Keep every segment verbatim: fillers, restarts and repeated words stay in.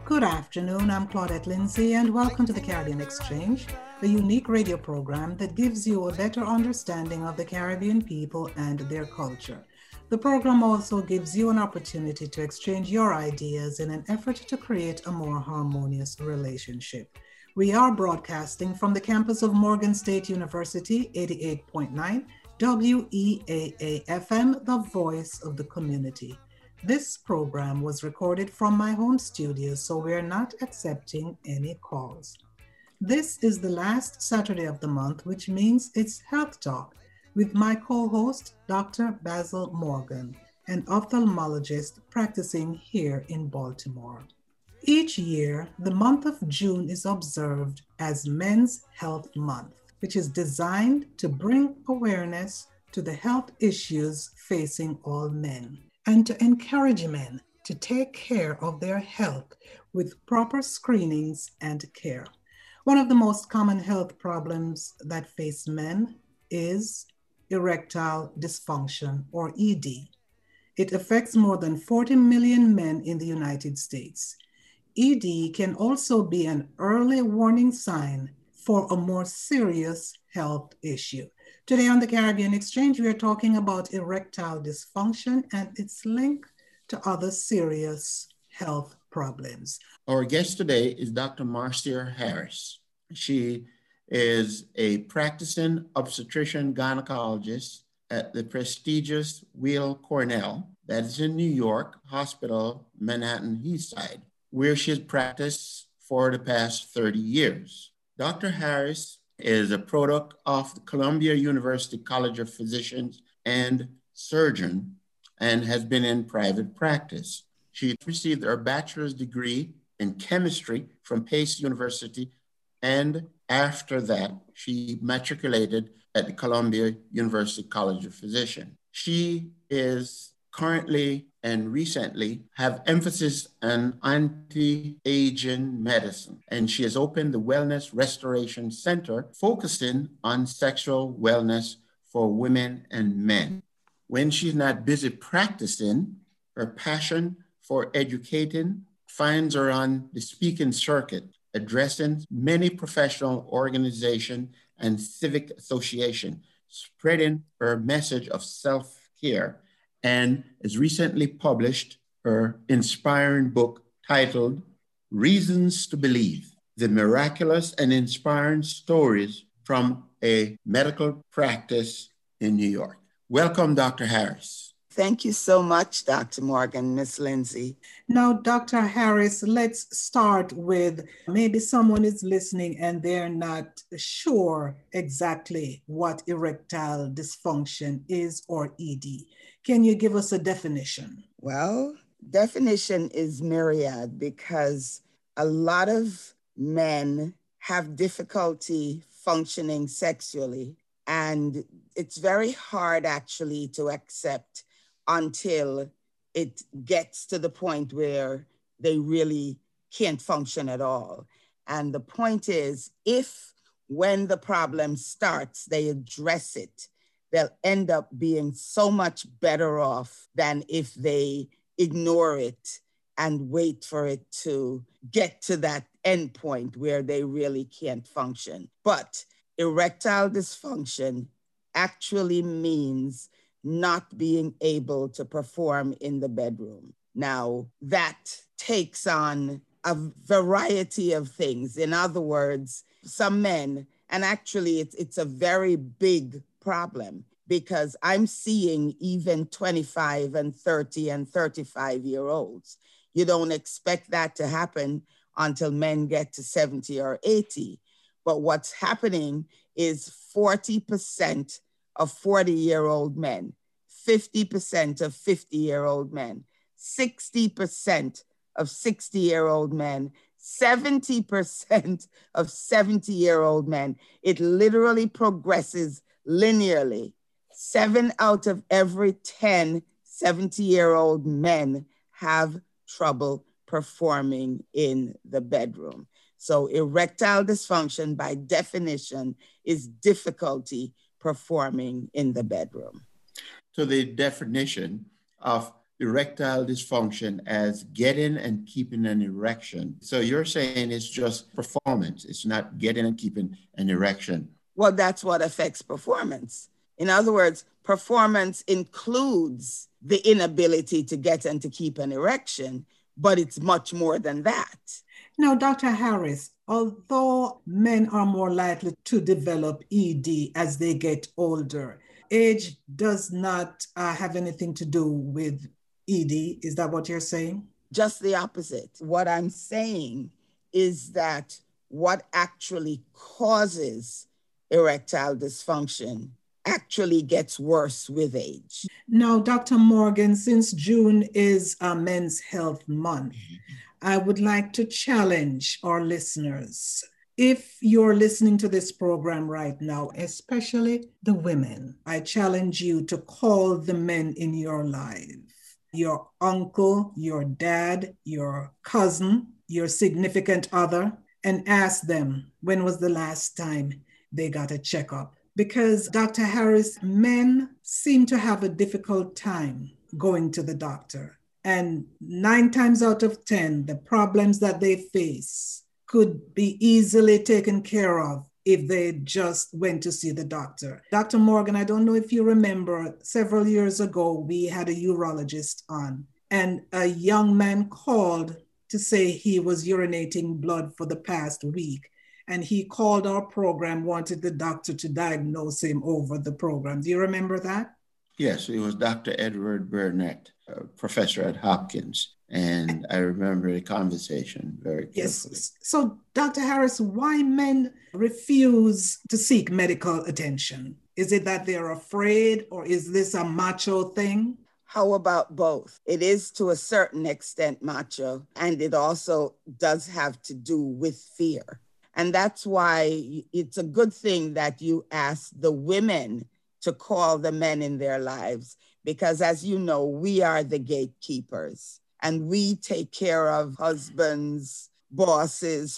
Good afternoon, I'm Claudette Lindsay, and welcome to the Caribbean Exchange, a unique radio program that gives you a better understanding of the Caribbean people and their culture. The program also gives you an opportunity to exchange your ideas in an effort to create a more harmonious relationship. We are broadcasting from the campus of Morgan State University, eighty-eight point nine W E A A F M, the voice of the community. This program was recorded from my home studio, so we're not accepting any calls. This is the last Saturday of the month, which means it's Health Talk with my co-host, Doctor Basil Morgan, an ophthalmologist practicing here in Baltimore. Each year, the month of June is observed as Men's Health Month, which is designed to bring awareness to the health issues facing all men, and to encourage men to take care of their health with proper screenings and care. One of the most common health problems that face men is erectile dysfunction, or E D. It affects more than forty million men in the United States. E D can also be an early warning sign for a more serious health issue. Today on the Caribbean Exchange, we are talking about erectile dysfunction and its link to other serious health problems. Our guest today is Doctor Marcia Harris. She is a practicing obstetrician gynecologist at the prestigious Weill Cornell, that is in New York Hospital, Manhattan East Side, where she has practiced for the past thirty years. Doctor Harris is a product of the Columbia University College of Physicians and Surgeon and has been in private practice. She received her bachelor's degree in chemistry from Pace University, and after that, she matriculated at the Columbia University College of Physicians. She is currently and recently have emphasis on anti-aging medicine, and she has opened the Wellness Restoration Center focusing on sexual wellness for women and men. When she's not busy practicing, her passion for educating finds her on the speaking circuit, addressing many professional organizations and civic associations, spreading her message of self-care, and has recently published her inspiring book titled Reasons to Believe: The Miraculous and Inspiring Stories from a Medical Practice in New York. Welcome, Doctor Harris. Thank you so much, Doctor Morgan, Miss Lindsay. Now, Doctor Harris, let's start with maybe someone is listening and they're not sure exactly what erectile dysfunction is or E D. Can you give us a definition? Well, definition is myriad because a lot of men have difficulty functioning sexually, and it's very hard actually to accept until it gets to the point where they really can't function at all. And the point is, if when the problem starts, they address it, they'll end up being so much better off than if they ignore it and wait for it to get to that end point where they really can't function. But erectile dysfunction actually means not being able to perform in the bedroom. Now, that takes on a variety of things. In other words, some men, and actually it's, it's a very big problem because I'm seeing even twenty-five and thirty and thirty-five year olds. You don't expect that to happen until men get to seventy or eighty. But what's happening is forty percent of forty year old men, fifty percent of fifty year old men, sixty percent of sixty year old men, seventy percent of seventy year old men. It literally progresses linearly. Seven out of every ten seventy year old men have trouble performing in the bedroom. So erectile dysfunction by definition is difficulty performing in the bedroom. To the definition of erectile dysfunction as getting and keeping an erection. So you're saying it's just performance. It's not getting and keeping an erection. Well, that's what affects performance. In other words, performance includes the inability to get and to keep an erection, but it's much more than that. Now, Doctor Harris, although men are more likely to develop E D as they get older, age does not uh, have anything to do with E D. Is that what you're saying? Just the opposite. What I'm saying is that what actually causes erectile dysfunction actually gets worse with age. Now, Doctor Morgan, since June is uh, Men's Health Month, I would like to challenge our listeners. If you're listening to this program right now, especially the women, I challenge you to call the men in your life, your uncle, your dad, your cousin, your significant other, and ask them when was the last time they got a checkup. Because Doctor Harris, men seem to have a difficult time going to the doctor. And nine times out of ten, the problems that they face could be easily taken care of if they just went to see the doctor. Doctor Morgan, I don't know if you remember, several years ago, we had a urologist on, and a young man called to say he was urinating blood for the past week. And he called our program, wanted the doctor to diagnose him over the program. Do you remember that? Yes, it was Doctor Edward Burnett, a professor at Hopkins. And I remember the conversation very carefully. Yes. So, Doctor Harris, why men refuse to seek medical attention? Is it that they're afraid, or is this a macho thing? How about both? It is to a certain extent macho, and it also does have to do with fear. And that's why it's a good thing that you ask the women to call the men in their lives, because as you know, we are the gatekeepers and we take care of husbands, bosses,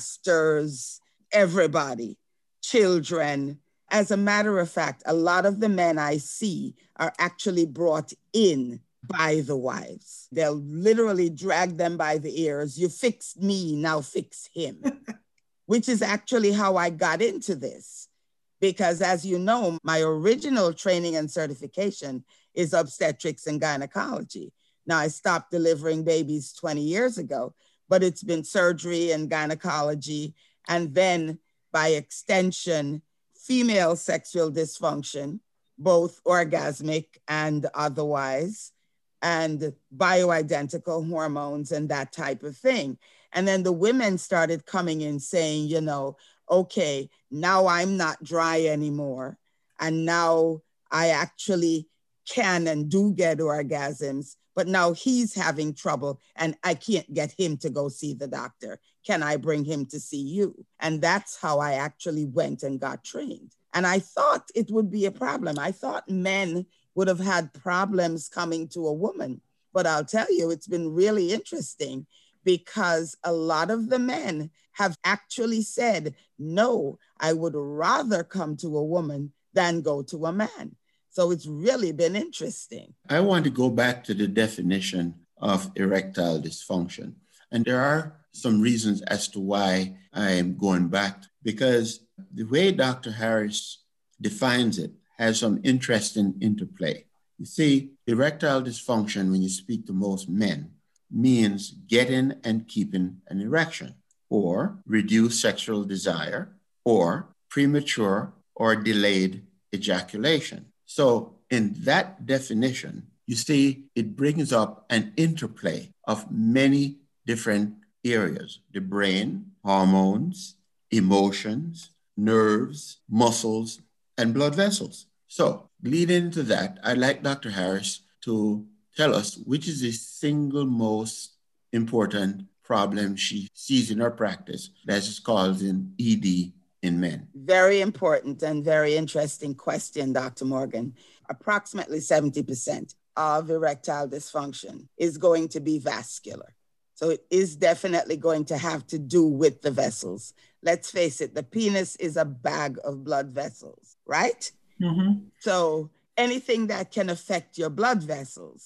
pastors, everybody, children. As a matter of fact, a lot of the men I see are actually brought in by the wives. They'll literally drag them by the ears. You fixed me, now fix him. Which is actually how I got into this. Because as you know, my original training and certification is obstetrics and gynecology. Now I stopped delivering babies twenty years ago, but it's been surgery and gynecology, and then by extension, female sexual dysfunction, both orgasmic and otherwise, and bioidentical hormones and that type of thing. And then the women started coming in saying, you know, okay, now I'm not dry anymore. And now I actually can and do get orgasms, but now he's having trouble and I can't get him to go see the doctor. Can I bring him to see you? And that's how I actually went and got trained. And I thought it would be a problem. I thought men would have had problems coming to a woman. But I'll tell you, it's been really interesting, because a lot of the men have actually said, no, I would rather come to a woman than go to a man. So it's really been interesting. I want to go back to the definition of erectile dysfunction. And there are some reasons as to why I am going back, because the way Doctor Harris defines it has some interesting interplay. You see, erectile dysfunction, when you speak to most men, means getting and keeping an erection, or reduced sexual desire, or premature or delayed ejaculation. So in that definition, you see, it brings up an interplay of many different areas: the brain, hormones, emotions, nerves, muscles, and blood vessels. So leading into that, I'd like Doctor Harris to tell us which is the single most important problem she sees in her practice that is causing E D in men. Very important and very interesting question, Doctor Morgan. Approximately seventy percent of erectile dysfunction is going to be vascular. So it is definitely going to have to do with the vessels. Let's face it, the penis is a bag of blood vessels, right? Mm-hmm. So anything that can affect your blood vessels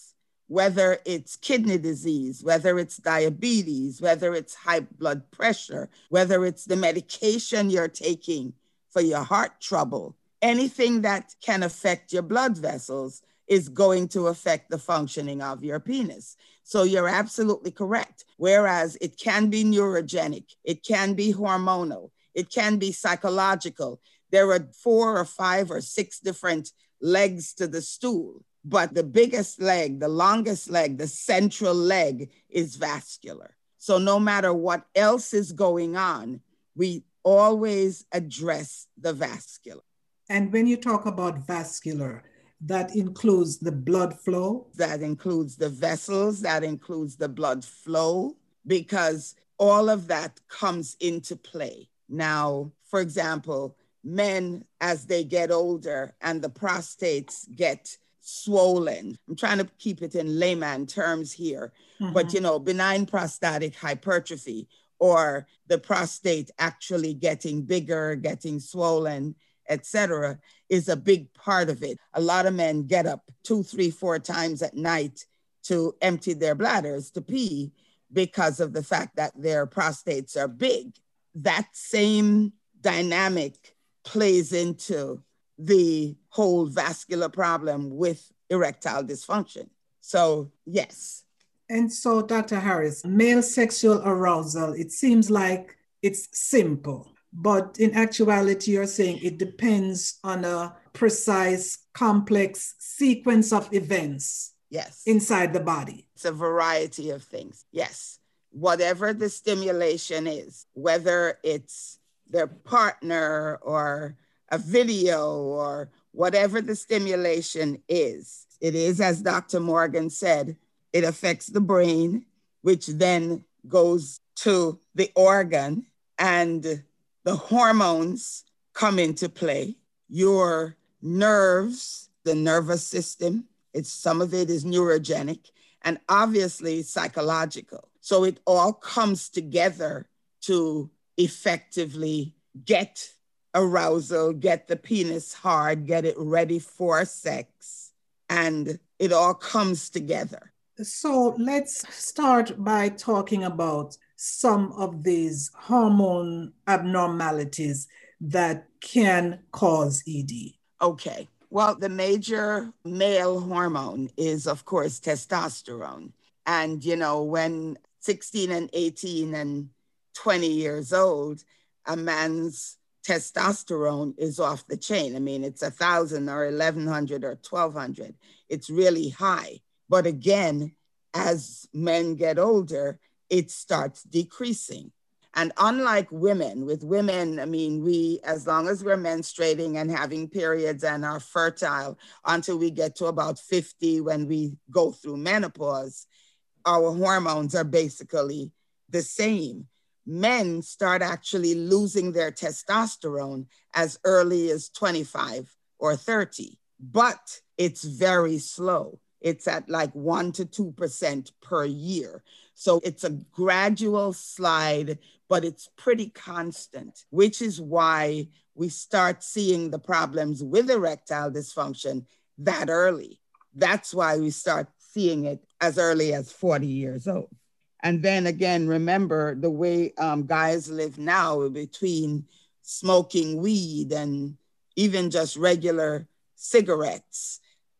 whether it's kidney disease, whether it's diabetes, whether it's high blood pressure, whether it's the medication you're taking for your heart trouble, anything that can affect your blood vessels is going to affect the functioning of your penis. So you're absolutely correct. Whereas it can be neurogenic, it can be hormonal, it can be psychological. There are four or five or six different legs to the stool, but the biggest leg, the longest leg, the central leg is vascular. So no matter what else is going on, we always address the vascular. And when you talk about vascular, that includes the blood flow? That includes the vessels, that includes the blood flow, because all of that comes into play. Now, for example, men, as they get older and the prostates get swollen, I'm trying to keep it in layman terms here, mm-hmm. but you know, benign prostatic hypertrophy, or the prostate actually getting bigger, getting swollen, et cetera, is a big part of it. A lot of men get up two, three, four times at night to empty their bladders to pee because of the fact that their prostates are big. That same dynamic plays into the whole vascular problem with erectile dysfunction. So, yes. And so, Doctor Harris, male sexual arousal, it seems like it's simple. But in actuality, you're saying it depends on a precise, complex sequence of events. Yes. Inside the body. It's a variety of things. Yes. Whatever the stimulation is, whether it's their partner or a video or whatever the stimulation is, it is, as Doctor Morgan said, it affects the brain, which then goes to the organ, and the hormones come into play, your nerves, the nervous system, it's, some of it is neurogenic, and obviously psychological. So it all comes together to effectively get arousal, get the penis hard, get it ready for sex, and it all comes together. So let's start by talking about some of these hormone abnormalities that can cause E D. Okay. Well, the major male hormone is, of course, testosterone. And, you know, when sixteen and eighteen and twenty years old, a man's testosterone is off the chain. I mean, it's a thousand or eleven hundred or twelve hundred. It's really high. But again, as men get older, it starts decreasing. And unlike women, with women, I mean, we, as long as we're menstruating and having periods and are fertile until we get to about fifty, when we go through menopause, our hormones are basically the same. Men start actually losing their testosterone as early as twenty-five or thirty, but it's very slow. It's at like one to two percent per year. So it's a gradual slide, but it's pretty constant, which is why we start seeing the problems with erectile dysfunction that early. That's why we start seeing it as early as forty years old. And then again, remember the way um, guys live now, between smoking weed and even just regular cigarettes.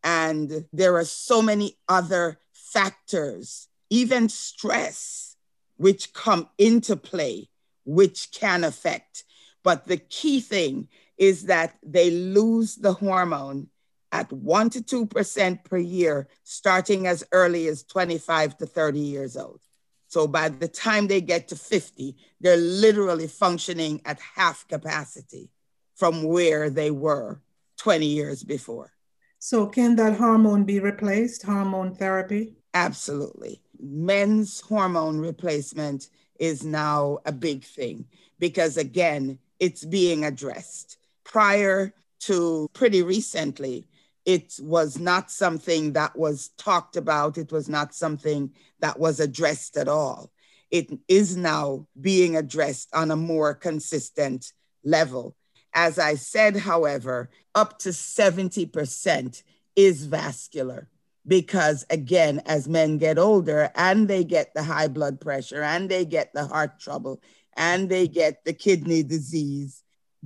And there are so many other factors, even stress, which come into play, which can affect. But the key thing is that they lose the hormone at one to two percent per year, starting as early as twenty-five to thirty years old. So by the time they get to fifty, they're literally functioning at half capacity from where they were twenty years before. So can that hormone be replaced, hormone therapy? Absolutely. Men's hormone replacement is now a big thing because, again, it's being addressed. Prior to pretty recently, it was not something that was talked about. It was not something that was addressed at all. It is now being addressed on a more consistent level. As I said, however, up to seventy percent is vascular. because again, as men get older and they get the high blood pressure and they get the heart trouble and they get the kidney disease,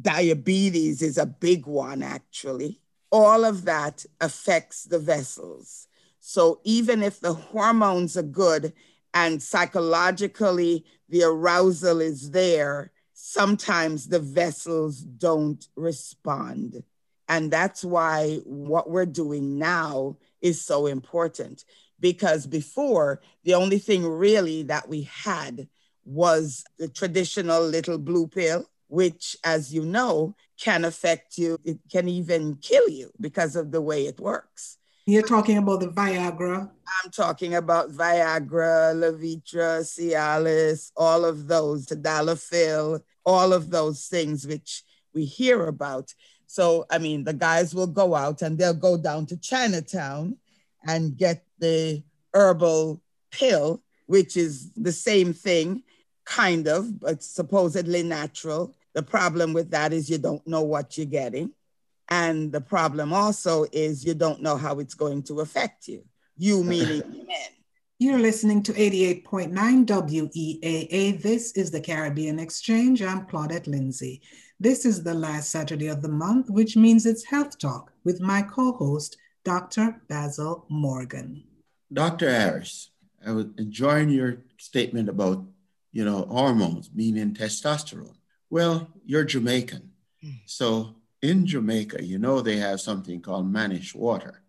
diabetes is a big one actually. All of that affects the vessels. So even if the hormones are good and psychologically the arousal is there, sometimes the vessels don't respond. And that's why what we're doing now is so important, because before, the only thing really that we had was the traditional little blue pill, which, as you know, can affect you. It can even kill you because of the way it works. You're talking about the Viagra? I'm talking about Viagra, Levitra, Cialis, all of those, Tadalafil, all of those things which we hear about. So, I mean, the guys will go out and they'll go down to Chinatown and get the herbal pill, which is the same thing, kind of, but supposedly natural. The problem with that is you don't know what you're getting. And the problem also is you don't know how it's going to affect you, you meaning men. You're listening to eighty-eight point nine W E A A. This is the Caribbean Exchange. I'm Claudette Lindsay. This is the last Saturday of the month, which means it's Health Talk with my co-host, Doctor Basil Morgan. Doctor Harris, I was enjoying your statement about, you know, hormones, meaning testosterone. Well, you're Jamaican. So in Jamaica, you know, they have something called Manish water,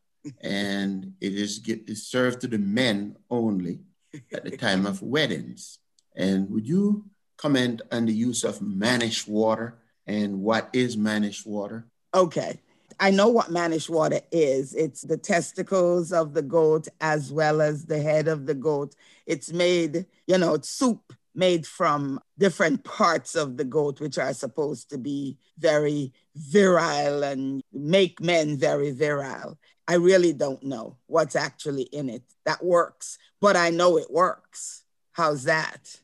and it is get, it's served to the men only at the time of weddings. And would you comment on the use of Manish water and what is Manish water? Okay. I know what Manish water is. It's the testicles of the goat as well as the head of the goat. It's made, you know, it's soup made from different parts of the goat, which are supposed to be very virile and make men very virile. I really don't know what's actually in it that works, but I know it works. How's that?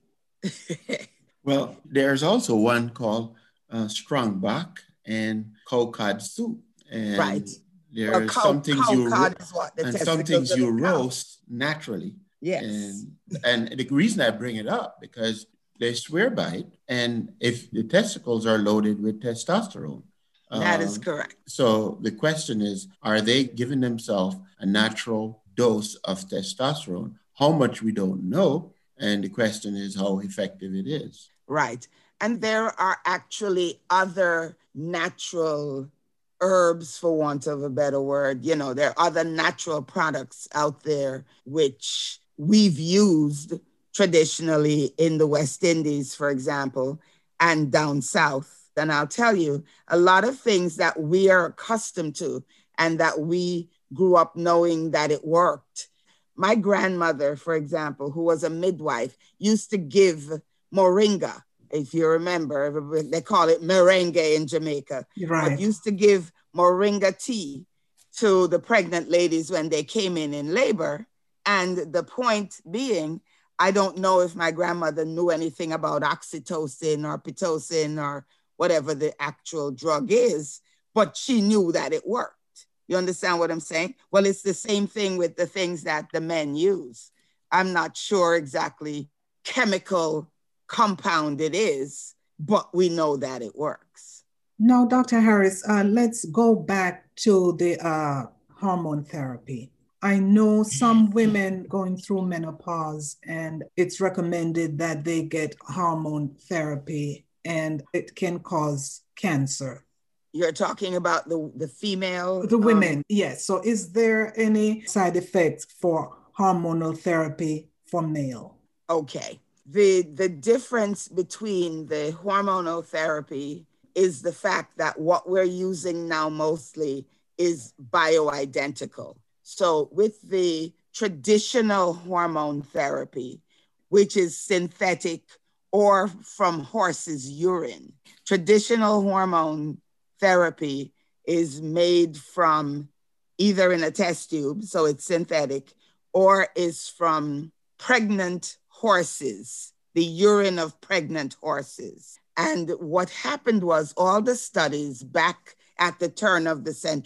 Well, there's also one called uh, Strongbach and cow cod soup. And right. There well, are cow, some things you ro- what, and some things you roast naturally. Yes. And, and the reason I bring it up, because they swear by it. And if the testicles are loaded with testosterone. That uh, is um, correct. So the question is, are they giving themselves a natural dose of testosterone? How much we don't know. And the question is how effective it is. Right. And there are actually other natural herbs, for want of a better word. You know, there are other natural products out there which we've used traditionally in the West Indies, for example, and down south. And I'll tell you, a lot of things that we are accustomed to and that we grew up knowing that it worked. My grandmother, for example, who was a midwife, used to give moringa. If you remember, they call it merengue in Jamaica. Right. But used to give moringa tea to the pregnant ladies when they came in in labor. And the point being, I don't know if my grandmother knew anything about oxytocin or Pitocin or whatever the actual drug is, but she knew that it worked. You understand what I'm saying? Well, it's the same thing with the things that the men use. I'm not sure exactly chemical compound it is, but we know that it works. Now, Doctor Harris, uh, let's go back to the uh, hormone therapy. I know some women going through menopause, and it's recommended that they get hormone therapy, and it can cause cancer. You're talking about the, the female? The women, um, yes. So is there any side effects for hormonal therapy for male? Okay. The, the difference between the hormonal therapy is the fact that what we're using now mostly is bioidentical. So with the traditional hormone therapy, which is synthetic or from horse's urine, traditional hormone therapy is made from either in a test tube, so it's synthetic, or is from pregnant horses, the urine of pregnant horses. And what happened was all the studies back at the turn of the century,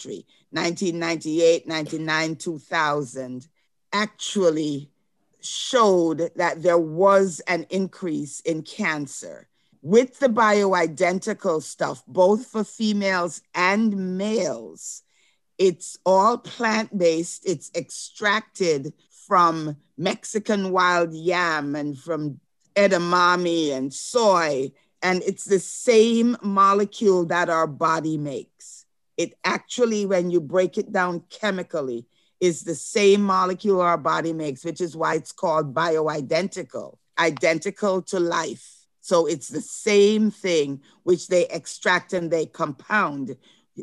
nineteen ninety-eight, ninety-nine, two thousand, actually showed that there was an increase in cancer. With the bioidentical stuff, both for females and males, it's all plant-based. It's extracted from Mexican wild yam and from edamame and soy. And it's the same molecule that our body makes. It actually, when you break it down chemically, is the same molecule our body makes, which is why it's called bioidentical, identical to life. So it's the same thing which they extract and they compound.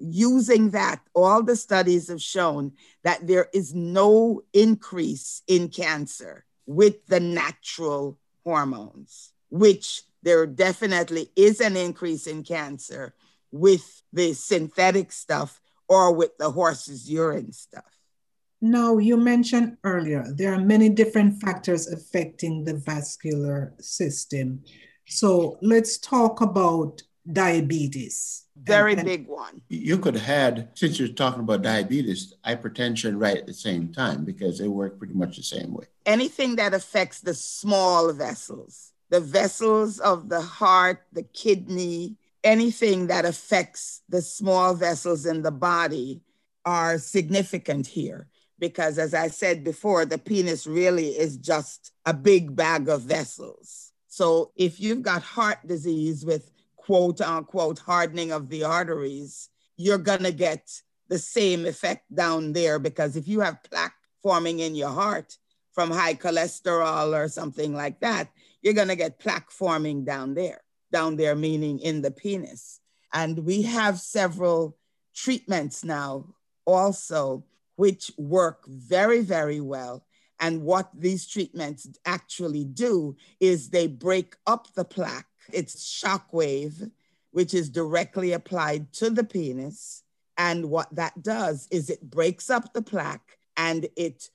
Using that, all the studies have shown that there is no increase in cancer with the natural hormones, which there definitely is an increase in cancer with the synthetic stuff or with the horse's urine stuff. Now, you mentioned earlier, there are many different factors affecting the vascular system. So let's talk about diabetes. Very and, and big one. You could have, since you're talking about diabetes, hypertension right at the same time, because they work pretty much the same way. Anything that affects the small vessels, the vessels of the heart, the kidney, anything that affects the small vessels in the body are significant here. Because as I said before, the penis really is just a big bag of vessels. So if you've got heart disease with quote unquote hardening of the arteries, you're gonna get the same effect down there, because if you have plaque forming in your heart from high cholesterol or something like that, you're gonna get plaque forming down there, down there meaning in the penis. And we have several treatments now also which work very, very well. And what these treatments actually do is they break up the plaque. It's shockwave, which is directly applied to the penis. And what that does is it breaks up the plaque and it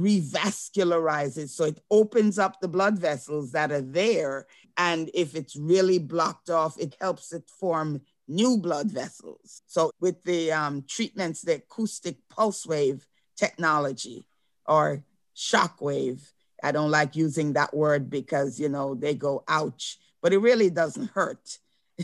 revascularizes. So it opens up the blood vessels that are there. And if it's really blocked off, it helps it form new blood vessels. So with the um, treatments, the acoustic pulse wave technology or shockwave, I don't like using that word because, you know, they go ouch, but it really doesn't hurt.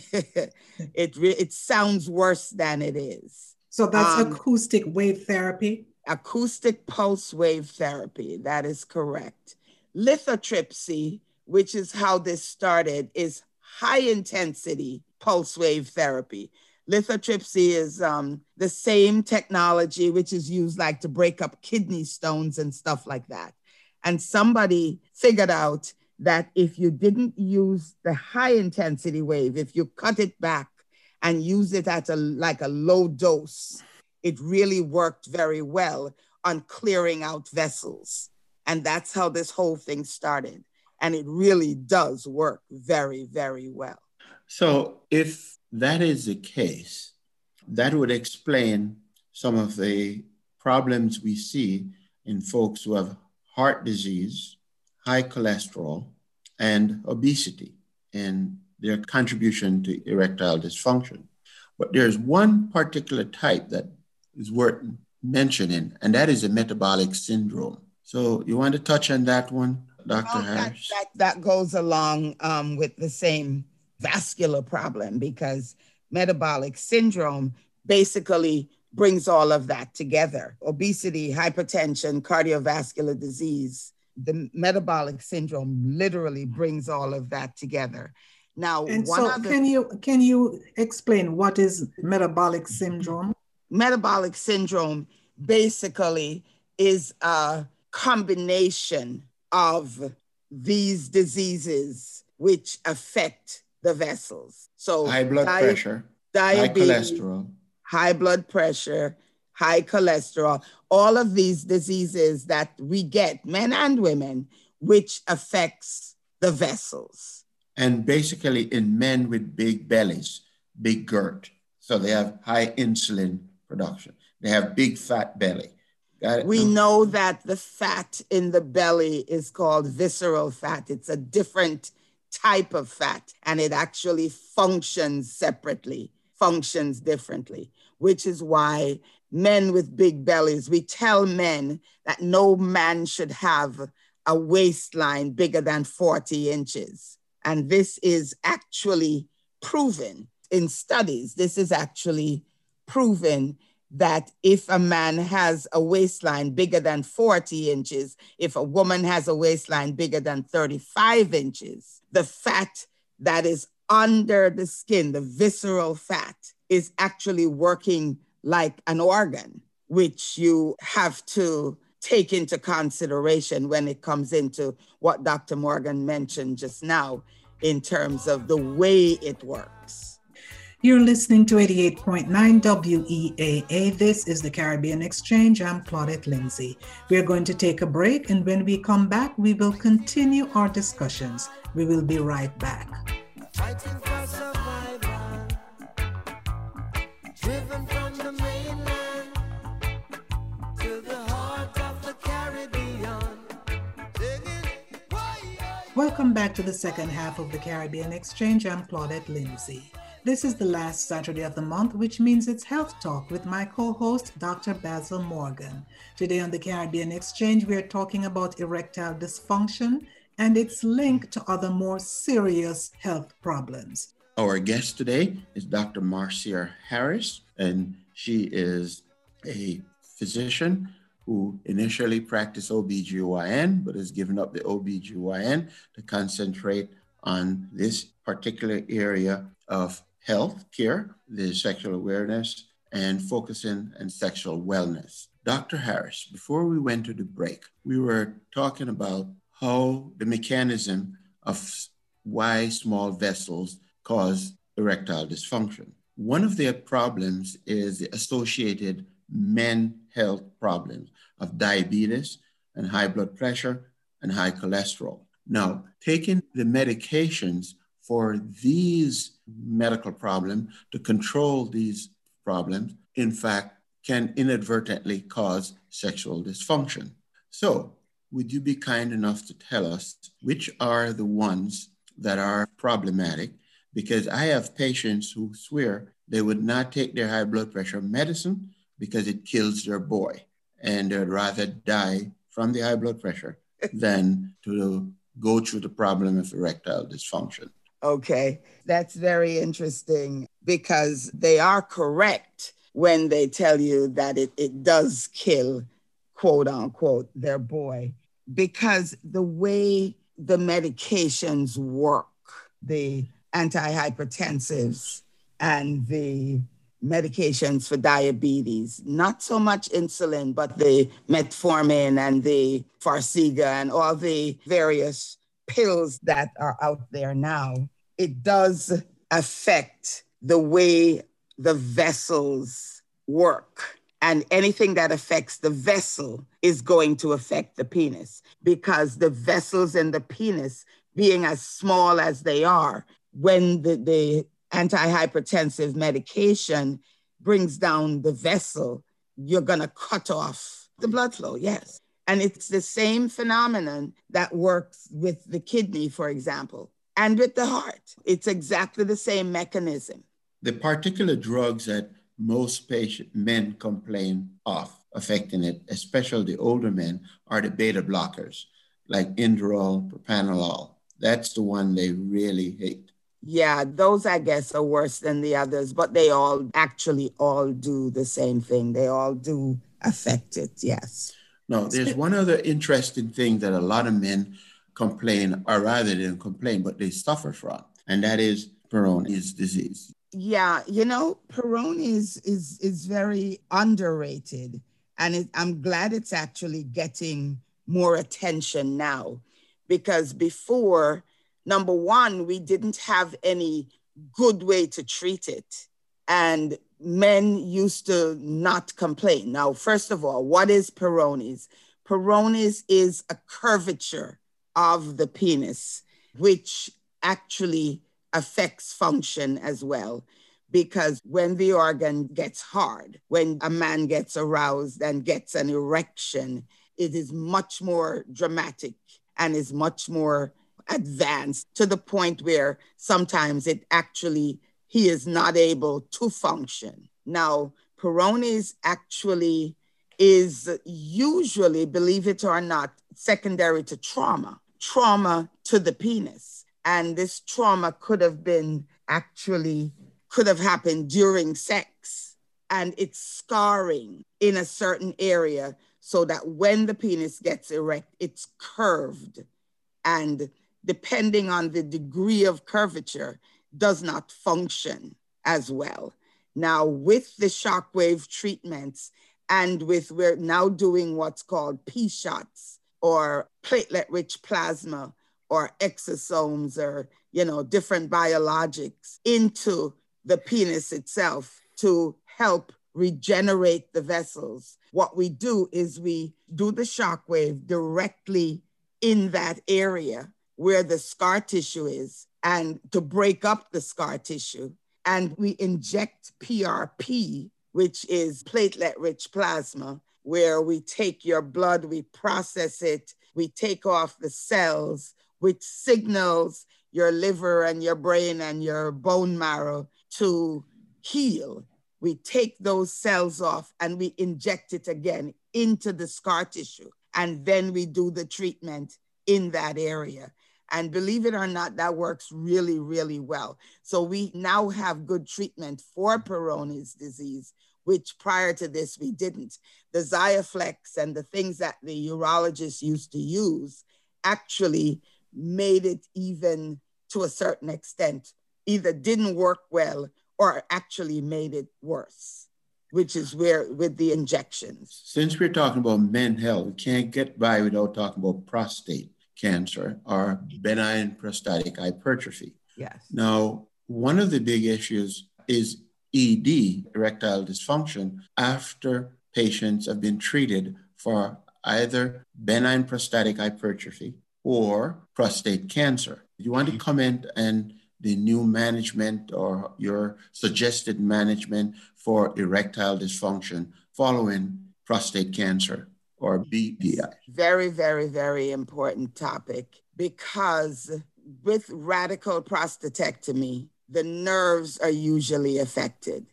it, re- it sounds worse than it is. So that's um, acoustic wave therapy? Acoustic pulse wave therapy, that is correct. Lithotripsy, which is how this started, is high intensity pulse wave therapy. Lithotripsy is um, the same technology which is used like to break up kidney stones and stuff like that. And somebody figured out that if you didn't use the high intensity wave, if you cut it back and use it at a like a low dose, it really worked very well on clearing out vessels. And that's how this whole thing started. And it really does work very, very well. So if that is the case, that would explain some of the problems we see in folks who have heart disease, high cholesterol, and obesity, and their contribution to erectile dysfunction. But there's one particular type that is worth mentioning, and that is a metabolic syndrome. So you want to touch on that one, Doctor Well, Harris? That, that, that goes along um, with the same vascular problem, because metabolic syndrome basically brings all of that together. Obesity, hypertension, cardiovascular disease, the metabolic syndrome literally brings all of that together. Now, and one so other, can you can you explain what is metabolic syndrome? Metabolic syndrome basically is a combination of these diseases which affect the vessels. So high blood di- pressure, diabetes, high cholesterol, high blood pressure, high cholesterol, all of these diseases that we get, men and women, which affects the vessels. and basically in men with big bellies, big girt. So they have high insulin production. They have big fat belly. Got it? We know that the fat in the belly is called visceral fat. It's a different type of fat, and it actually functions separately, functions differently, which is why men with big bellies. We tell men that no man should have a waistline bigger than forty inches. And this is actually proven in studies. This is actually proven that if a man has a waistline bigger than forty inches, if a woman has a waistline bigger than thirty-five inches, the fat that is under the skin, the visceral fat, is actually working like an organ, which you have to take into consideration when it comes into what Doctor Morgan mentioned just now in terms of the way it works. You're listening to eighty-eight point nine W E A A. This is the Caribbean Exchange. I'm Claudette Lindsay. We're going to take a break, and when we come back, we will continue our discussions. We will be right back. Fighting for survival, driven from the mainland to the heart of the Caribbean. Welcome back to the second half of the Caribbean Exchange. I'm Claudette Lindsay. This is the last Saturday of the month, which means it's Health Talk with my co-host, Doctor Basil Morgan. Today on the Caribbean Exchange, we are talking about erectile dysfunction and its link to other more serious health problems. Our guest today is Doctor Marcia Harris, and she is a physician who initially practiced O B G Y N, but has given up the O B G Y N to concentrate on this particular area of health care, the sexual awareness, and focusing on sexual wellness. Doctor Harris, before we went to the break, we were talking about how the mechanism of why small vessels cause erectile dysfunction. One of their problems is the associated men health problems of diabetes and high blood pressure and high cholesterol. Now, taking the medications for these medical problems to control these problems, in fact, can inadvertently cause sexual dysfunction. So, would you be kind enough to tell us which are the ones that are problematic? Because I have patients who swear they would not take their high blood pressure medicine because it kills their boy, and they'd rather die from the high blood pressure than to go through the problem of erectile dysfunction. Okay, that's very interesting because they are correct when they tell you that it, it does kill, quote unquote, their boy, because the way the medications work, the antihypertensives and the medications for diabetes, not so much insulin, but the metformin and the Farxiga and all the various pills that are out there now, it does affect the way the vessels work. And anything that affects the vessel is going to affect the penis, because the vessels in the penis, being as small as they are, when the, the antihypertensive medication brings down the vessel, you're going to cut off the blood flow, yes. And it's the same phenomenon that works with the kidney, for example, and with the heart. It's exactly the same mechanism. The particular drugs that most patient men complain of affecting it, especially the older men, are the beta blockers, like Inderal, propranolol. That's the one they really hate. Yeah, those, I guess, are worse than the others, but they all actually all do the same thing. They all do affect it, yes. No, there's one other interesting thing that a lot of men complain, or rather than complain, but they suffer from, and that is Peyronie's disease. Yeah, you know, Peyronie's is, is very underrated, and it, I'm glad it's actually getting more attention now, because before, number one, we didn't have any good way to treat it. And men used to not complain. Now, first of all, what is Peyronie's? Peyronie's is a curvature of the penis, which actually affects function as well. Because when the organ gets hard, when a man gets aroused and gets an erection, it is much more dramatic and is much more advanced, to the point where sometimes it actually, he is not able to function. Now, Peyronie's actually is usually, believe it or not, secondary to trauma, trauma to the penis. And this trauma could have been actually, could have happened during sex. And it's scarring in a certain area so that when the penis gets erect, it's curved. And depending on the degree of curvature, does not function as well. Now, with the shockwave treatments, and with we're now doing what's called P-shots or platelet-rich plasma or exosomes or, you know, different biologics into the penis itself to help regenerate the vessels. What we do is we do the shockwave directly in that area where the scar tissue is and to break up the scar tissue. And we inject P R P, which is platelet-rich plasma, where we take your blood, we process it, we take off the cells, which signals your liver and your brain and your bone marrow to heal. We take those cells off and we inject it again into the scar tissue. And then we do the treatment in that area. And believe it or not, that works really, really well. So we now have good treatment for Peyronie's disease, which prior to this, we didn't. The Xiaflex and the things that the urologists used to use actually made it even to a certain extent, either didn't work well or actually made it worse, which is where with the injections. Since we're talking about men's health, we can't get by without talking about prostate cancer or benign prostatic hypertrophy. Yes. Now, one of the big issues is E D, erectile dysfunction, after patients have been treated for either benign prostatic hypertrophy or prostate cancer. Do you want to comment on the new management or your suggested management for erectile dysfunction following prostate cancer or B P I? Very, very, very important topic, because with radical prostatectomy, the nerves are usually affected.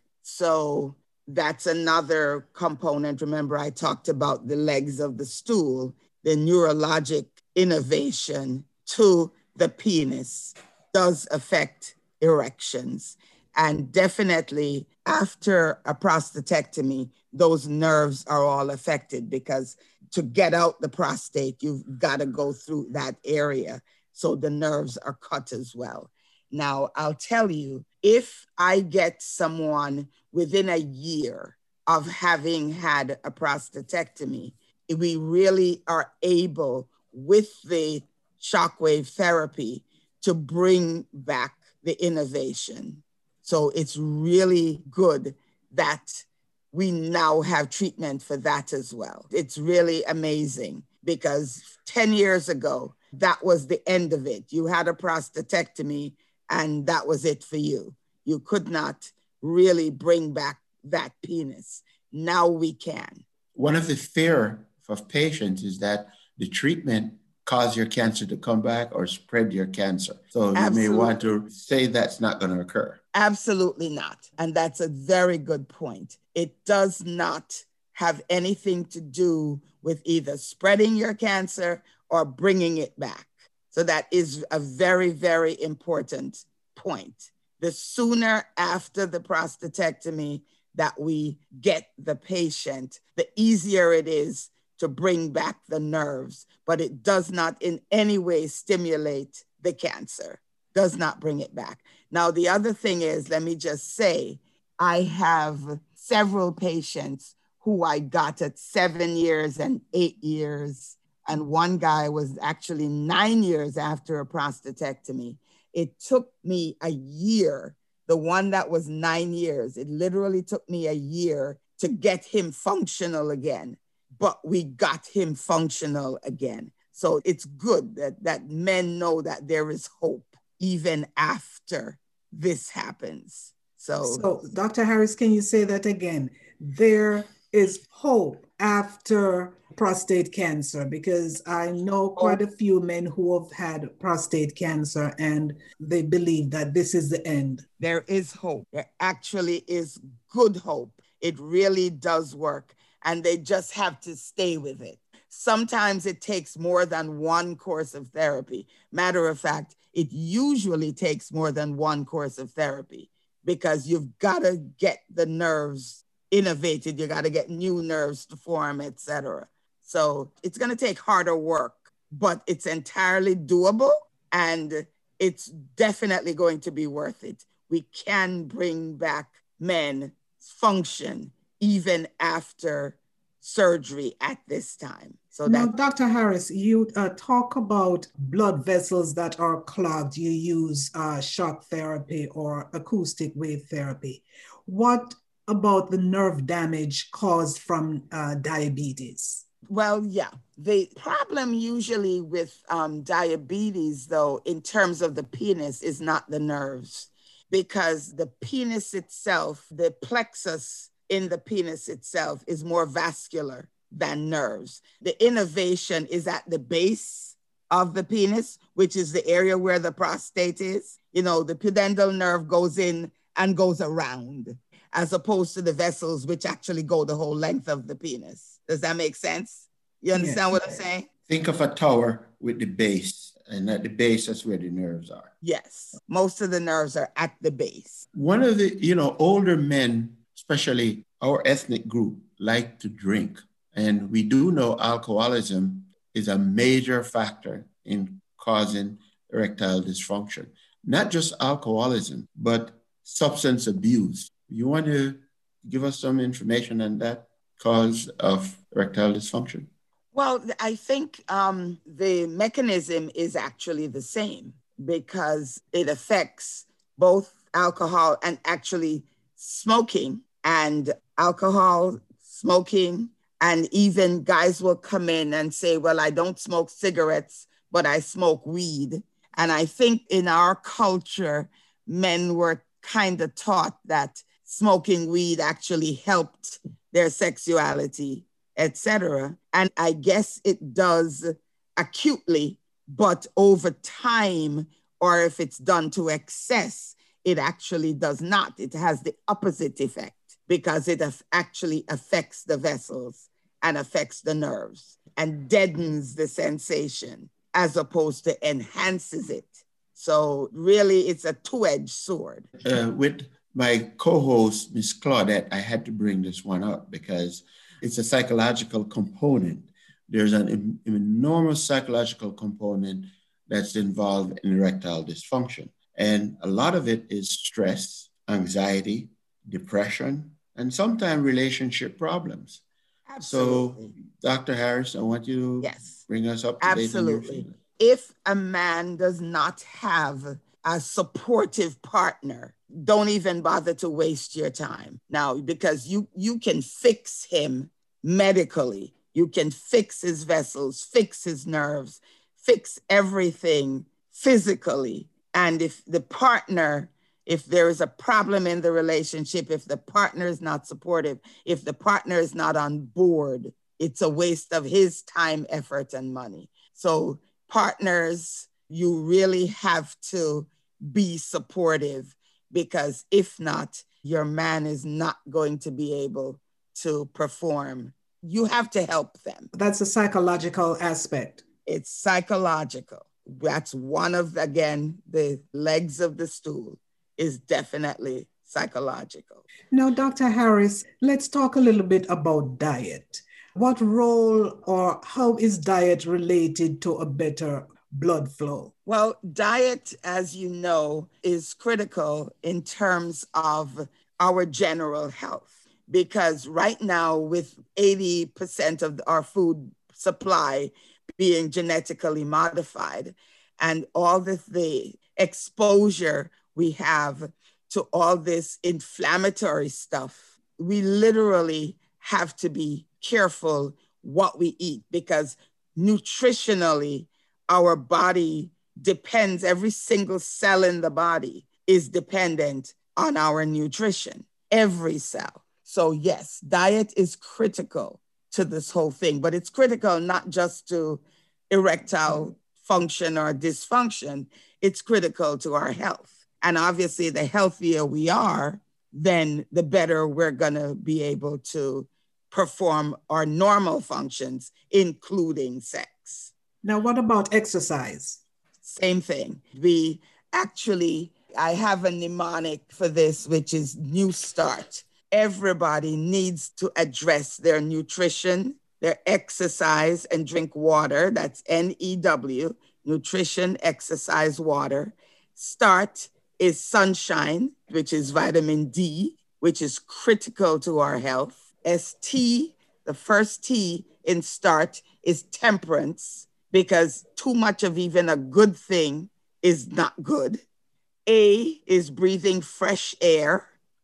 So that's another component. Remember, I talked about the legs of the stool, the neurologic innervation to the penis does affect erections. And definitely after a prostatectomy, those nerves are all affected, because to get out the prostate, you've got to go through that area. So the nerves are cut as well. Now, I'll tell you, if I get someone within a year of having had a prostatectomy, we really are able, with the shockwave therapy, to bring back the innervation. So it's really good that we now have treatment for that as well. It's really amazing, because ten years ago, that was the end of it. You had a prostatectomy and that was it for you. You could not really bring back that penis. Now we can. One of the fear of patients is that the treatment cause your cancer to come back or spread your cancer. So Absolutely. You may want to say that's not going to occur. Absolutely not. And that's a very good point. It does not have anything to do with either spreading your cancer or bringing it back. So that is a very, very important point. The sooner after the prostatectomy that we get the patient, the easier it is to bring back the nerves, but it does not in any way stimulate the cancer, does not bring it back. Now, the other thing is, let me just say, I have several patients who I got at seven years and eight years. And one guy was actually nine years after a prostatectomy. It took me a year, the one that was nine years, it literally took me a year to get him functional again, but we got him functional again. So it's good that, that men know that there is hope even after this happens. So, so Doctor Harris, can you say that again? There is hope after prostate cancer, because I know quite a few men who have had prostate cancer and they believe that this is the end. There is hope. There actually is good hope. It really does work, and they just have to stay with it. Sometimes it takes more than one course of therapy. Matter of fact, it usually takes more than one course of therapy because you've got to get the nerves innovated. You got to get new nerves to form, et cetera. So it's going to take harder work, but it's entirely doable, and it's definitely going to be worth it. We can bring back men function even after surgery at this time. So now, that, Doctor Harris, you uh, talk about blood vessels that are clogged. You use uh, shock therapy or acoustic wave therapy. What about the nerve damage caused from uh, diabetes? Well, yeah. The problem usually with um, diabetes, though, in terms of the penis, is not the nerves, because the penis itself, the plexus in the penis itself, is more vascular than nerves. The innervation is at the base of the penis, which is the area where the prostate is. You know, the pudendal nerve goes in and goes around, as opposed to the vessels, which actually go the whole length of the penis. Does that make sense? You understand Yes. what I'm saying? Think of a tower with the base, and at the base, that's where the nerves are. Yes. Most of the nerves are at the base. One of the, you know, older men, especially our ethnic group, like to drink. And we do know alcoholism is a major factor in causing erectile dysfunction. Not just alcoholism, but substance abuse. You want to give us some information on that cause of erectile dysfunction? Well, I think um, the mechanism is actually the same because it affects both alcohol and actually smoking, and alcohol, smoking, and even guys will come in and say, well, I don't smoke cigarettes, but I smoke weed. And I think in our culture, men were kind of taught that smoking weed actually helped their sexuality, et cetera. And I guess it does acutely, but over time, or if it's done to excess, it actually does not. It has the opposite effect because it actually affects the vessels and affects the nerves and deadens the sensation as opposed to enhances it. So really, it's a two-edged sword. Uh, with my co-host, Miz Claudette, I had to bring this one up because it's a psychological component. There's an enormous psychological component that's involved in erectile dysfunction. And a lot of it is stress, anxiety, depression, and sometimes relationship problems. Absolutely. So, Doctor Harris, I want you to yes. bring us up to date. Absolutely. If a man does not have a supportive partner, don't even bother to waste your time now, because you, you can fix him medically. You can fix his vessels, fix his nerves, fix everything physically. And if the partner, if there is a problem in the relationship, if the partner is not supportive, if the partner is not on board, it's a waste of his time, effort, and money. So partners, you really have to be supportive, because if not, your man is not going to be able to perform. You have to help them. That's a psychological aspect. It's psychological. That's one of, again, the legs of the stool is definitely psychological. Now, Doctor Harris, let's talk a little bit about diet. What role or how is diet related to a better blood flow? Well, diet, as you know, is critical in terms of our general health, because right now, with eighty percent of our food supply being genetically modified, and all the, the exposure we have to all this inflammatory stuff, we literally have to be careful what we eat, because nutritionally, our body depends, every single cell in the body is dependent on our nutrition, every cell. So yes, diet is critical to this whole thing, but it's critical not just to erectile function or dysfunction, it's critical to our health. And obviously, the healthier we are, then the better we're going to be able to perform our normal functions, including sex. Now, what about exercise? Same thing. We actually, I have a mnemonic for this, which is New Start. Everybody needs to address their nutrition, their exercise, and drink water. That's N E W, nutrition, exercise, water. Start is sunshine, which is vitamin D, which is critical to our health. S T, the first T in start is temperance, because too much of even a good thing is not good. A is breathing fresh air.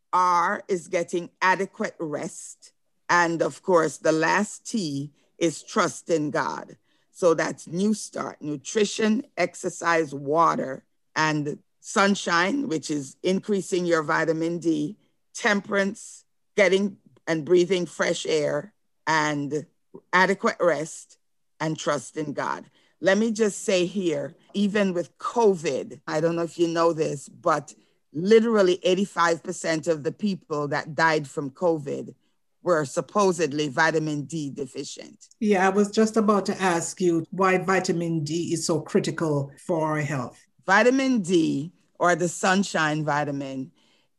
R is getting adequate rest. And of course, the last T is trust in God. So that's New Start, nutrition, exercise, water, and sunshine, which is increasing your vitamin D, temperance, getting and breathing fresh air, and adequate rest, and trust in God. Let me just say here, even with COVID, I don't know if you know this, but literally eighty-five percent of the people that died from COVID were supposedly vitamin D deficient. Yeah, I was just about to ask you why vitamin D is so critical for our health. Vitamin D, or the sunshine vitamin,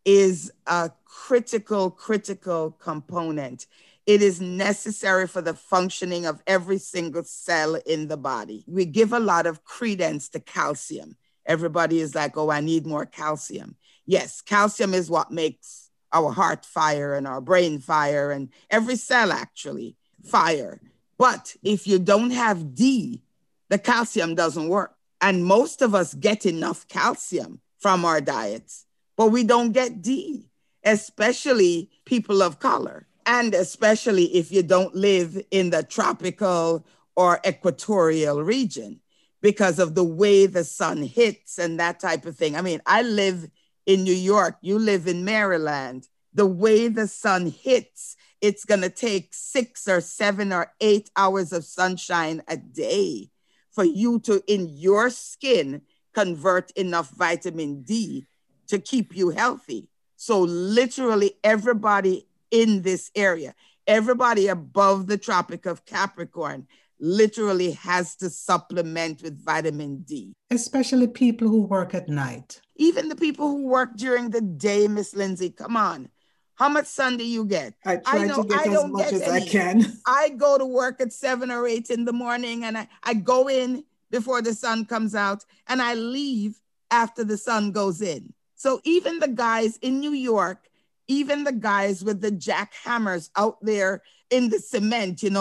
is a critical, critical component. It is necessary for the functioning of every single cell in the body. We give a lot of credence to calcium. Everybody is like, oh, I need more calcium. Yes, calcium is what makes our heart fire and our brain fire and every cell actually fire. But if you don't have D, the calcium doesn't work. And most of us get enough calcium from our diets, but we don't get D, especially people of color. And especially if you don't live in the tropical or equatorial region because of the way the sun hits and that type of thing. I mean, I live in New York, you live in Maryland. The way the sun hits, it's gonna take six or seven or eight hours of sunshine a day for you to, in your skin, convert enough vitamin D to keep you healthy. So literally everybody in this area, everybody above the Tropic of Capricorn literally has to supplement with vitamin D. Especially people who work at night. Even the people who work during the day, Miss Lindsay, come on. How much sun do you get? I try I know, to get I as don't much get as I any. can. I go to work at seven or eight in the morning and I, I go in before the sun comes out and I leave after the sun goes in. So even the guys in New York, even the guys with the jackhammers out there in the cement, you know,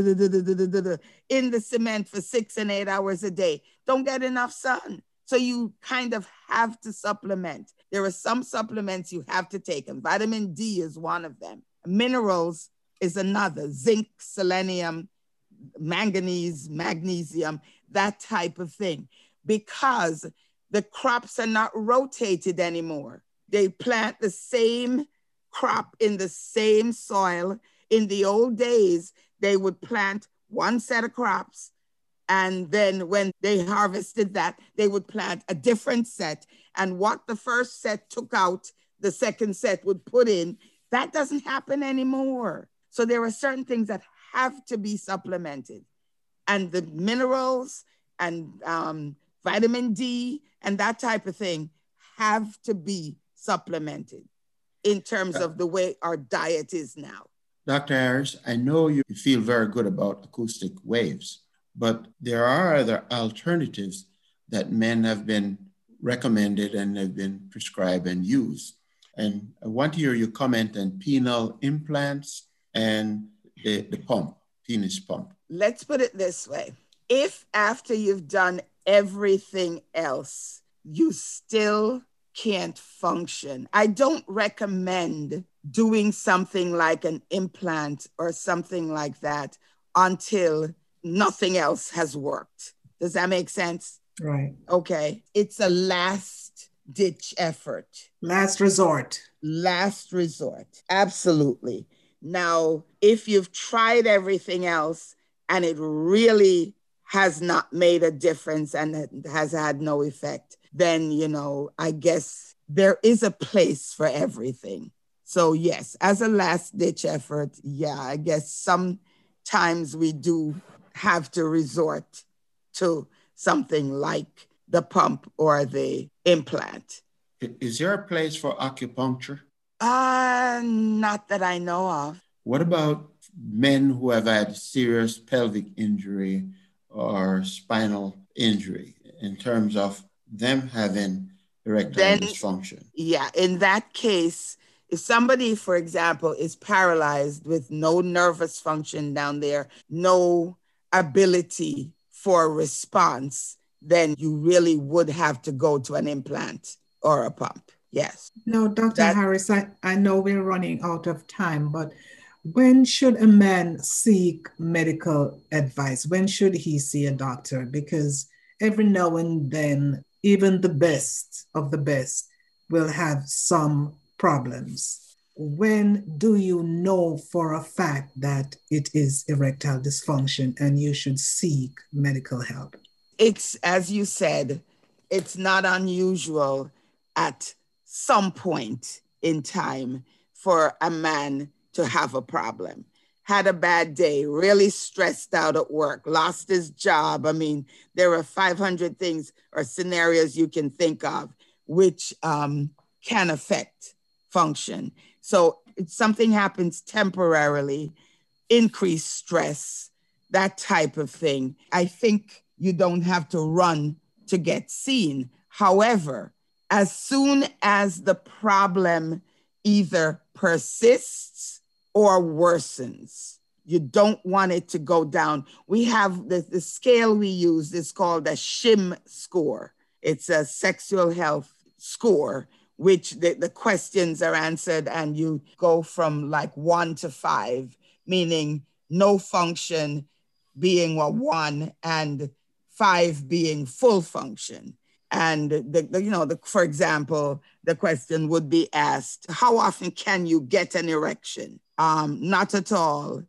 in the cement for six and eight hours a day, don't get enough sun. So you kind of have to supplement. There are some supplements you have to take, and vitamin D is one of them. Minerals is another, zinc, selenium, manganese, magnesium, that type of thing, because the crops are not rotated anymore. They plant the same crop in the same soil. In the old days, they would plant one set of crops, and then when they harvested that, they would plant a different set. And what the first set took out, the second set would put in. That doesn't happen anymore. So there are certain things that have to be supplemented. And the minerals and um, vitamin D and that type of thing have to be supplemented in terms of the way our diet is now. Doctor Harris, I know you feel very good about acoustic waves, but there are other alternatives that men have been recommended and have been prescribed and used. And I want to hear your comment on penile implants and the, the pump, penis pump. Let's put it this way. If after you've done everything else, you still can't function, I don't recommend doing something like an implant or something like that until nothing else has worked. Does that make sense? Right. Okay. It's a last ditch effort. Last resort. Last resort. Absolutely. Now, if you've tried everything else and it really has not made a difference and it has had no effect, then, you know, I guess there is a place for everything. So yes, as a last ditch effort, yeah, I guess sometimes we do have to resort to something like the pump or the implant. Is there a place for acupuncture? Uh, not that I know of. What about men who have had serious pelvic injury or spinal injury in terms of them having erectile Then, dysfunction? Yeah, in that case, if somebody, for example, is paralyzed with no nervous function down there, no ability for response, then you really would have to go to an implant or a pump. Yes. Now, Doctor That- Harris, I, I know we're running out of time, but when should a man seek medical advice? When should he see a doctor? Because every now and then, even the best of the best will have some problems. When do you know for a fact that it is erectile dysfunction and you should seek medical help? It's, as you said, it's not unusual at some point in time for a man to have a problem. Had a bad day, really stressed out at work, lost his job. I mean, there are five hundred things or scenarios you can think of which um, can affect function. So if something happens temporarily, increased stress, that type of thing, I think you don't have to run to get seen. However, as soon as the problem either persists or worsens, you don't want it to go down. We have the, the scale we use is called a S H I M score. It's a sexual health score, which the, the questions are answered and you go from like one to five, meaning no function being a one and five being full function. And the, the, you know, the, for example, the question would be asked, how often can you get an erection? Um, not at all,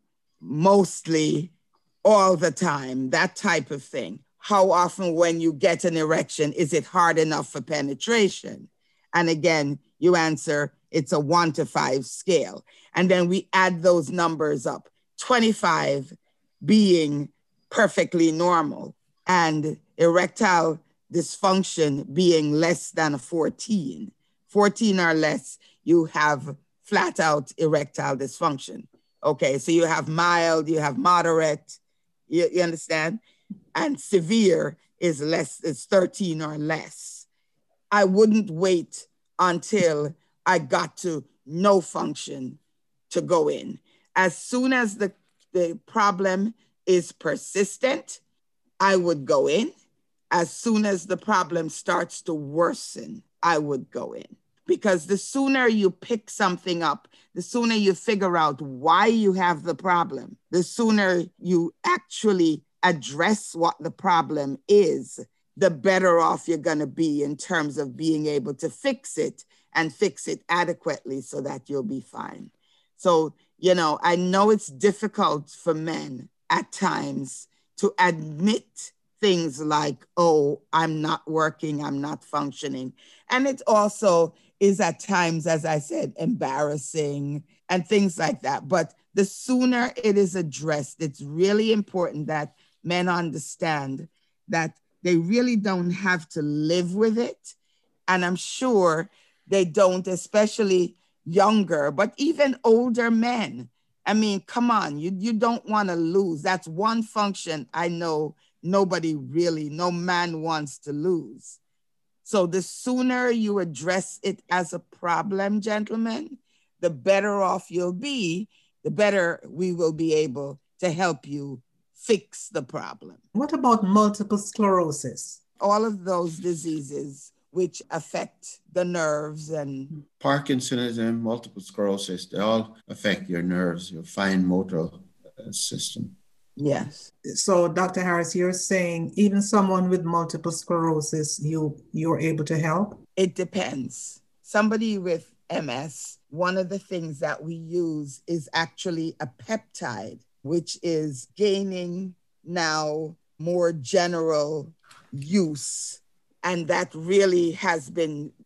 mostly, all the time, that type of thing. How often when you get an erection, is it hard enough for penetration? And again, you answer, it's a one to five scale. And then we add those numbers up, twenty-five being perfectly normal and erectile dysfunction being less than a fourteen. fourteen or less, you have flat out erectile dysfunction. Okay, so you have mild, you have moderate, you, you understand? And severe is less, is thirteen or less. I wouldn't wait until I got to no function to go in. As soon as the, the problem is persistent, I would go in. As soon as the problem starts to worsen, I would go in. Because the sooner you pick something up, the sooner you figure out why you have the problem, the sooner you actually address what the problem is, the better off you're going to be in terms of being able to fix it and fix it adequately so that you'll be fine. So, you know, I know it's difficult for men at times to admit things like, oh, I'm not working, I'm not functioning. And it also is at times, as I said, embarrassing and things like that. But the sooner it is addressed, it's really important that men understand that they really don't have to live with it. And I'm sure they don't, especially younger, but even older men. I mean, come on, you, you don't want to lose. That's one function I know nobody really, no man wants to lose. So the sooner you address it as a problem, gentlemen, the better off you'll be, the better we will be able to help you fix the problem. What about multiple sclerosis? All of those diseases which affect the nerves and Parkinsonism, multiple sclerosis, they all affect your nerves, your fine motor system. yes. So, Doctor Harris, you're saying even someone with multiple sclerosis, you, you're able to help? It depends. Somebody with M S, one of the things that we use is actually a peptide, which is gaining now more general use. And that really has been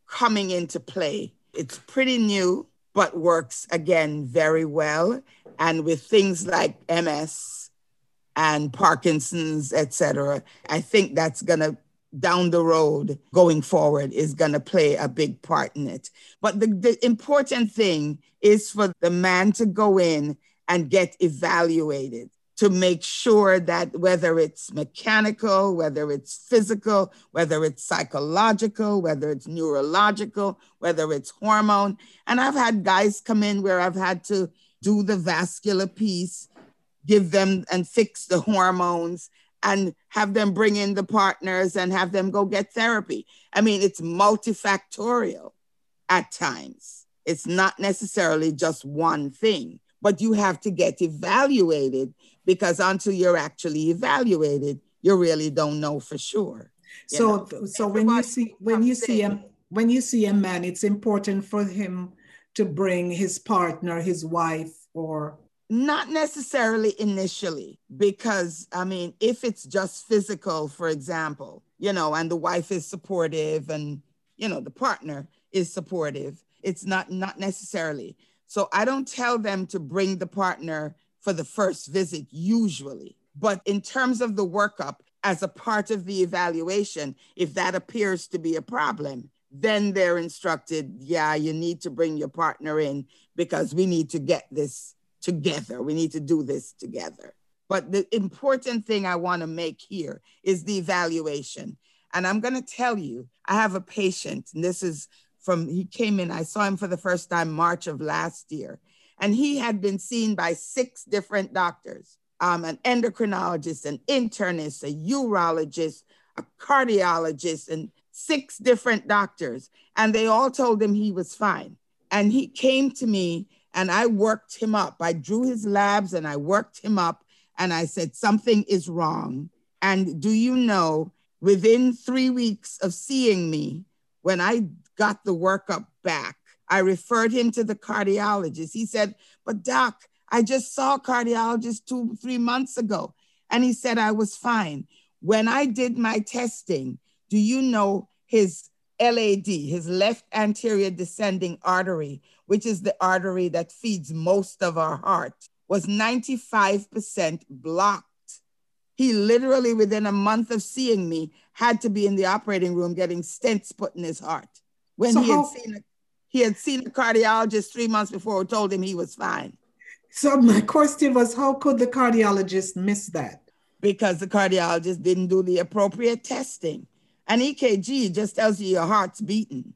coming into play. It's pretty new, but works again very well. And with things like M S and Parkinson's, et cetera, I think that's going to, down the road, going forward, is going to play a big part in it. But the, the important thing is for the man to go in and get evaluated to make sure that whether it's mechanical, whether it's physical, whether it's psychological, whether it's neurological, whether it's hormone. And I've had guys come in where I've had to do the vascular piece, give them and fix the hormones, and have them bring in the partners and have them go get therapy. I mean, it's multifactorial at times. It's not necessarily just one thing, but you have to get evaluated, because until you're actually evaluated, you really don't know for sure. You So, know? so when you see when you see a when you see a man, it's important for him to bring his partner, his wife, or not necessarily initially, because I mean, if it's just physical, for example, you know, and the wife is supportive and, you know, the partner is supportive, it's not not necessarily. So I don't tell them to bring the partner for the first visit usually, but in terms of the workup, as a part of the evaluation, if that appears to be a problem, then they're instructed, yeah, you need to bring your partner in because we need to get this together. We need to do this together. But the important thing I want to make here is the evaluation. And I'm going to tell you, I have a patient, and this is from, he came in, I saw him for the first time March of last year, and he had been seen by six different doctors, um, an endocrinologist, an internist, a urologist, a cardiologist, and six different doctors. And they all told him he was fine. And he came to me and I worked him up. I drew his labs and I worked him up. And I said, something is wrong. And do you know, within three weeks of seeing me, when I got the workup back, I referred him to the cardiologist. He said, but doc, I just saw a cardiologist two, three months ago. And he said, I was fine. When I did my testing, do you know his L A D, his left anterior descending artery, which is the artery that feeds most of our heart, was ninety-five percent blocked. He literally, within a month of seeing me, had to be in the operating room getting stents put in his heart. When So he, had how- seen a, he had seen a cardiologist three months before who told him he was fine. So my question was, how could the cardiologist miss that? Because the cardiologist didn't do the appropriate testing. An E K G just tells you your heart's beating,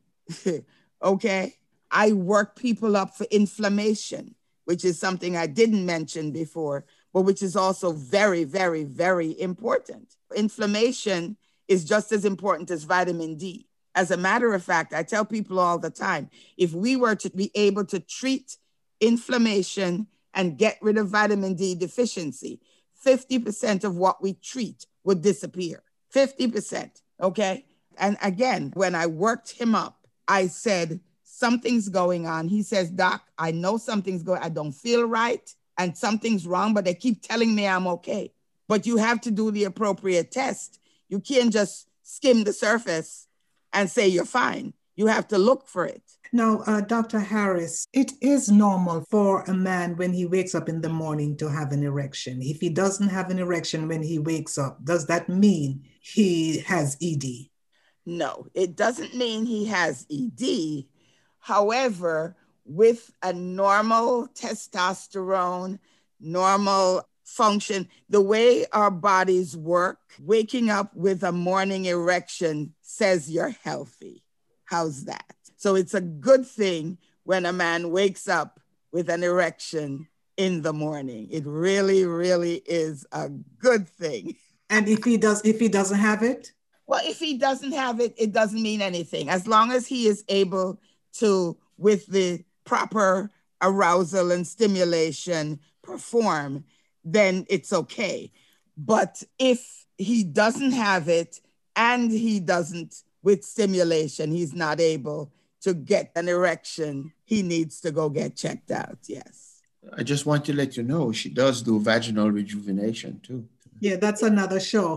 okay? I work people up for inflammation, which is something I didn't mention before, but which is also very, very, very important. Inflammation is just as important as vitamin D. As a matter of fact, I tell people all the time, if we were to be able to treat inflammation and get rid of vitamin D deficiency, fifty percent of what we treat would disappear, fifty percent, okay? And again, when I worked him up, I said, something's going on. He says, doc, I know something's going, I don't feel right and something's wrong, but they keep telling me I'm okay. But you have to do the appropriate test. You can't just skim the surface and say you're fine. You have to look for it. Now, uh, Doctor Harris, it is normal for a man when he wakes up in the morning to have an erection. If he doesn't have an erection when he wakes up, does that mean he has E D? No, it doesn't mean he has E D. However, with a normal testosterone, normal function, the way our bodies work, waking up with a morning erection says you're healthy. How's that? So it's a good thing when a man wakes up with an erection in the morning. It really, really is a good thing. And if he does, if he doesn't have it? Well, if he doesn't have it, it doesn't mean anything. As long as he is able to, with the proper arousal and stimulation, perform, then it's okay. But if he doesn't have it and he doesn't, with stimulation, he's not able to get an erection, he needs to go get checked out, yes. I just want to let you know, she does do vaginal rejuvenation too. Yeah, that's another show.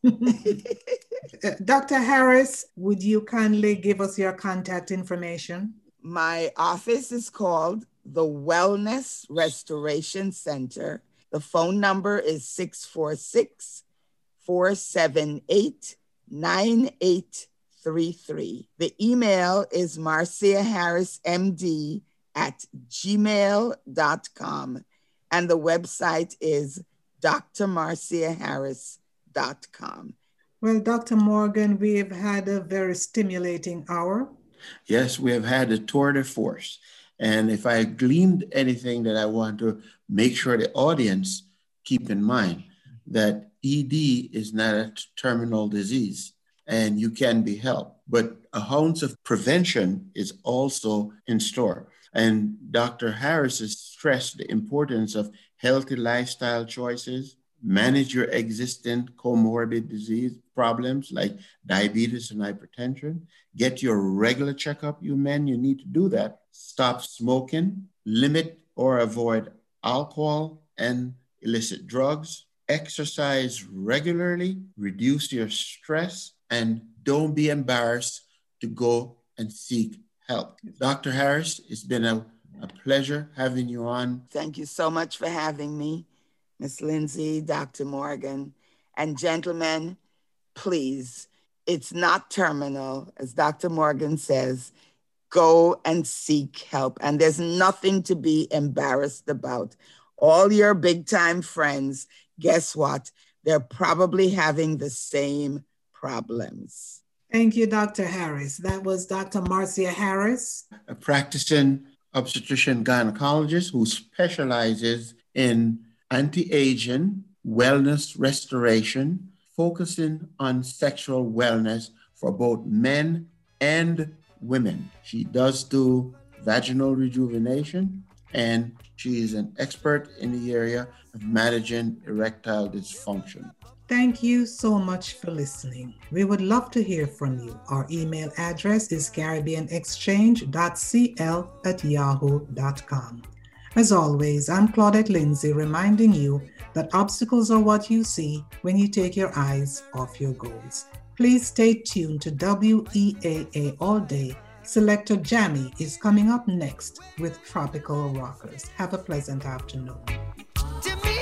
Doctor Harris, would you kindly give us your contact information? My office is called the Wellness Restoration Center. The phone number is six four six, four seven eight, nine eight three three. The email is marcia harris m d at gmail dot com. And the website is d r marcia harris dot com. Well, Doctor Morgan, we've had a very stimulating hour. Yes, we have had a tour de force. And if I gleaned anything that I want to make sure the audience keep in mind, that E D is not a terminal disease and you can be helped, but a ounce of prevention is also in store. And Doctor Harris has stressed the importance of healthy lifestyle choices, manage your existing comorbid disease problems like diabetes and hypertension, get your regular checkup, you men, you need to do that. Stop smoking, limit or avoid alcohol and illicit drugs, exercise regularly, reduce your stress, and don't be embarrassed to go and seek help. Doctor Harris, it's been a, a pleasure having you on. Thank you so much for having me, Miss Lindsay, Doctor Morgan. And gentlemen, please, it's not terminal. As Doctor Morgan says, go and seek help. And there's nothing to be embarrassed about. All your big time friends, guess what? They're probably having the same problems. Thank you, Doctor Harris. That was Doctor Marcia Harris, a practicing obstetrician gynecologist who specializes in anti-aging, wellness restoration, focusing on sexual wellness for both men and women. She does do vaginal rejuvenation, and she is an expert in the area of managing erectile dysfunction. Thank you so much for listening. We would love to hear from you. Our email address is caribbean exchange dot c l at yahoo dot com. As always, I'm Claudette Lindsay reminding you that obstacles are what you see when you take your eyes off your goals. Please stay tuned to W E A A All Day. Selector Jammy is coming up next with Tropical Rockers. Have a pleasant afternoon. Jimmy